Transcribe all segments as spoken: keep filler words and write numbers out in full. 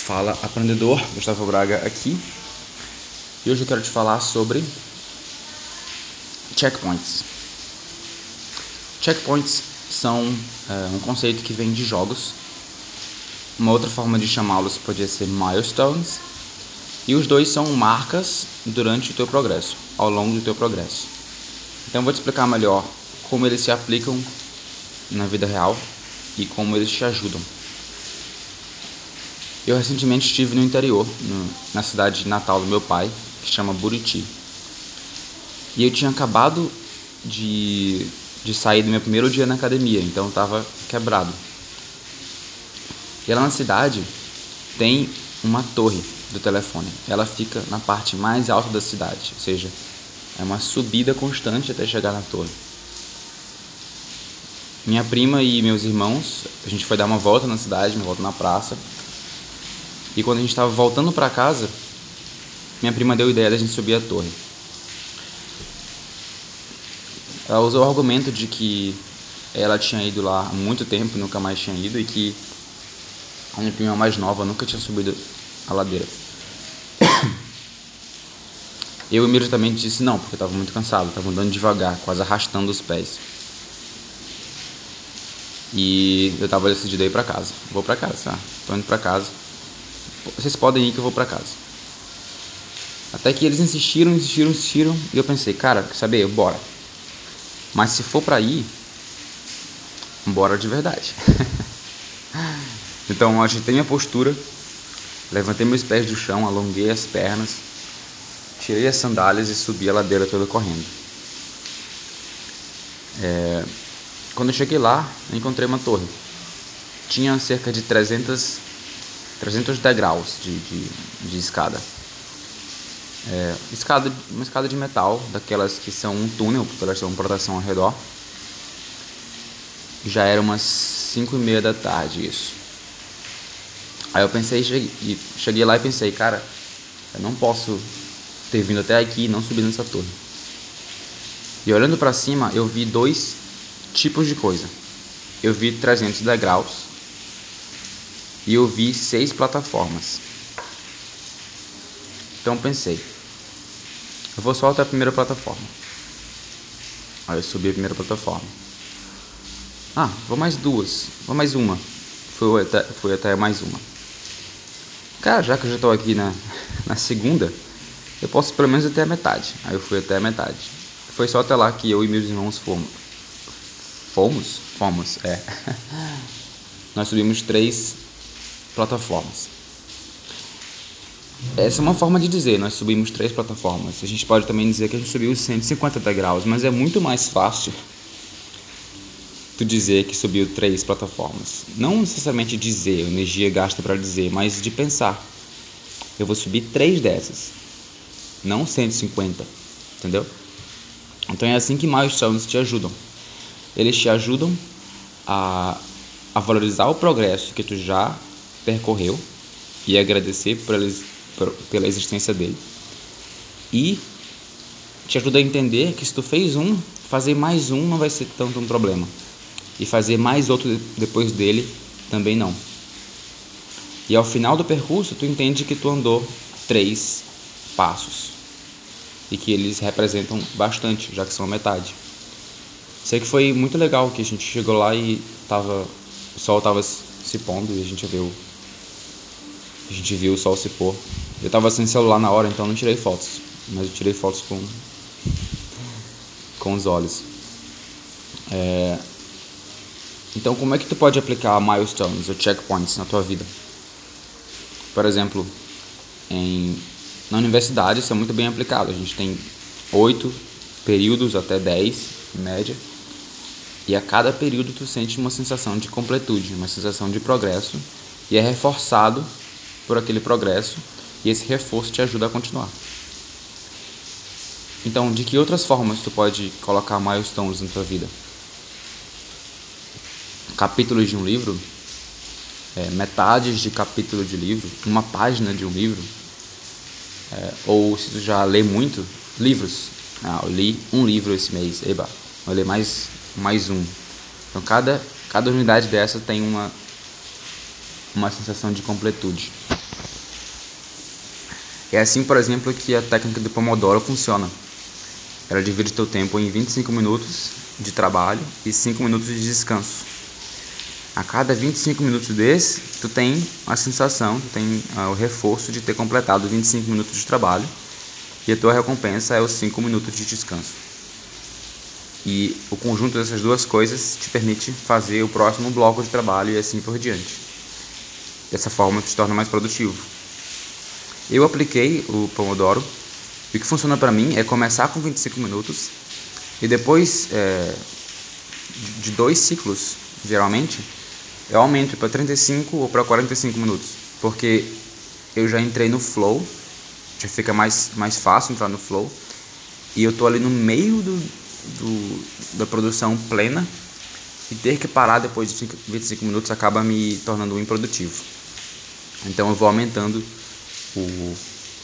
Fala, aprendedor, Gustavo Braga aqui. E hoje eu quero te falar sobre checkpoints. Checkpoints são é, um conceito que vem de jogos. Uma outra forma de chamá-los poderia ser milestones. E os dois são marcas durante o teu progresso, ao longo do teu progresso. Então eu vou te explicar melhor como eles se aplicam na vida real e como eles te ajudam. Eu recentemente estive no interior, no, na cidade natal do meu pai, que se chama Buriti. E eu tinha acabado de, de sair do meu primeiro dia na academia, então eu estava quebrado. E lá na cidade tem uma torre do telefone. Ela fica na parte mais alta da cidade, ou seja, é uma subida constante até chegar na torre. Minha prima e meus irmãos, a gente foi dar uma volta na cidade, uma volta na praça. E quando a gente estava voltando para casa, minha prima deu a ideia de a gente subir a torre. Ela usou o argumento de que ela tinha ido lá há muito tempo e nunca mais tinha ido, e que a minha prima mais nova nunca tinha subido a ladeira. Eu imediatamente disse não, porque eu estava muito cansado, estava andando devagar, quase arrastando os pés. E eu estava decidido a ir para casa. Vou para casa, tá? Tô indo para casa. Vocês podem ir que eu vou pra casa. Até que eles insistiram, insistiram, insistiram. E eu pensei, cara, quer saber? Bora. Mas se for pra ir, bora de verdade. Então eu ajeitei minha postura, levantei meus pés do chão, alonguei as pernas, tirei as sandálias e subi a ladeira toda correndo. É... Quando eu cheguei lá, eu encontrei uma torre. Tinha cerca de trezentos degraus de, de, de escada. É, escada. Uma escada de metal, daquelas que são um túnel, porque elas têm uma proteção ao redor. Já era umas cinco e meia da tarde isso. Aí eu pensei, cheguei, cheguei lá e pensei, cara, eu não posso ter vindo até aqui e não subir nessa torre. E olhando pra cima, eu vi dois tipos de coisa. Eu vi trezentos degraus. E eu vi seis plataformas. Então pensei, eu vou só até a primeira plataforma. Aí eu subi a primeira plataforma. Ah, vou mais duas, vou mais uma. Fui até, fui até mais uma. Cara, já que eu já estou aqui na, na segunda, eu posso pelo menos até a metade. Aí eu fui até a metade. Foi só até lá que eu e meus irmãos fomos. Fomos? Fomos, é. Nós subimos três plataformas. Essa é uma forma de dizer, nós subimos três plataformas. A gente pode também dizer que a gente subiu cento e cinquenta degraus, mas é muito mais fácil tu dizer que subiu três plataformas. Não necessariamente dizer, energia gasta para dizer, mas de pensar. Eu vou subir três dessas, não cento e cinquenta, entendeu? Então é assim que milestones te ajudam. Eles te ajudam a, a valorizar o progresso que tu já percorreu e agradecer por eles, por, pela existência dele, e te ajuda a entender que se tu fez um, fazer mais um não vai ser tanto um problema, e fazer mais outro depois dele também não. E ao final do percurso tu entende que tu andou três passos e que eles representam bastante, já que são a metade. Sei que foi muito legal que a gente chegou lá e tava, o sol estava se pondo e a gente viu A gente viu o sol se pôr. Eu tava sem celular na hora, então não tirei fotos. Mas eu tirei fotos com, com os olhos. É... Então, como é que tu pode aplicar milestones ou checkpoints na tua vida? Por exemplo, em... na universidade isso é muito bem aplicado. A gente tem oito períodos, até dez, em média. E a cada período tu sente uma sensação de completude, uma sensação de progresso. E é reforçado por aquele progresso, e esse reforço te ajuda a continuar. Então, de que outras formas tu pode colocar milestones na tua vida? Capítulos de um livro, é, metades de capítulo de livro, uma página de um livro, é, ou se tu já lê muito, livros. Ah, eu li um livro esse mês, eba, vou ler mais, mais um. Então, cada, cada unidade dessa tem uma, uma sensação de completude. É assim, por exemplo, que a técnica do Pomodoro funciona. Ela divide teu tempo em vinte e cinco minutos de trabalho e cinco minutos de descanso. A cada vinte e cinco minutos desse, tu tem a sensação, tu tem uh, o reforço de ter completado vinte e cinco minutos de trabalho, e a tua recompensa é os cinco minutos de descanso. E o conjunto dessas duas coisas te permite fazer o próximo bloco de trabalho e assim por diante. Dessa forma, tu te torna mais produtivo. Eu apliquei o Pomodoro, e o que funciona para mim é começar com vinte e cinco minutos e depois é, de dois ciclos, geralmente, eu aumento para trinta e cinco ou para quarenta e cinco minutos, porque eu já entrei no flow, já fica mais, mais fácil entrar no flow, e eu tô ali no meio do, do, da produção plena, e ter que parar depois de vinte e cinco minutos acaba me tornando improdutivo. Então eu vou aumentando o,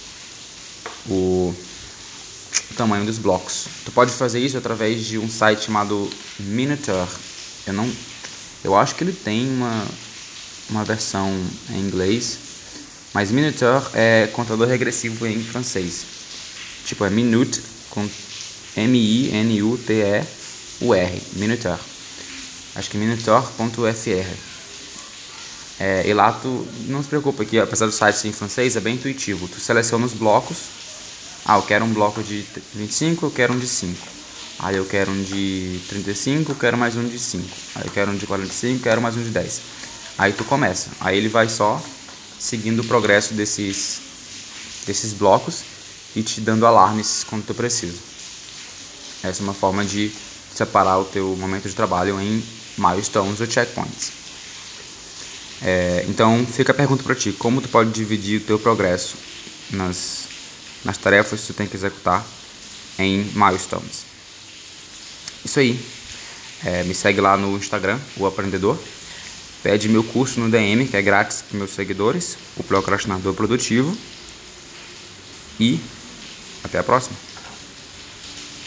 o tamanho dos blocos. Tu pode fazer isso através de um site chamado Minuteor. Eu não, eu acho que ele tem uma, uma versão em inglês, mas Minuteor é contador regressivo em francês. Tipo, é minute com M I N U T E U R, Minuteor. Acho que minuteor ponto F R. É, e lá tu não se preocupa que, apesar do site ser em francês, é bem intuitivo. Tu seleciona os blocos. Ah, eu quero um bloco de vinte e cinco, eu quero um de cinco. Aí eu quero um de trinta e cinco, eu quero mais um de cinco. Aí eu quero um de quarenta e cinco, eu quero mais um de dez. Aí tu começa. Aí ele vai só seguindo o progresso desses, desses blocos e te dando alarmes quando tu precisa. Essa é uma forma de separar o teu momento de trabalho em milestones ou checkpoints. É, então fica a pergunta para ti: como tu pode dividir o teu progresso nas, nas tarefas que tu tem que executar em milestones? Isso aí. É, me segue lá no Instagram, o Aprendedor. Pede meu curso no D M, que é grátis para meus seguidores, o Procrastinador Produtivo. E até a próxima.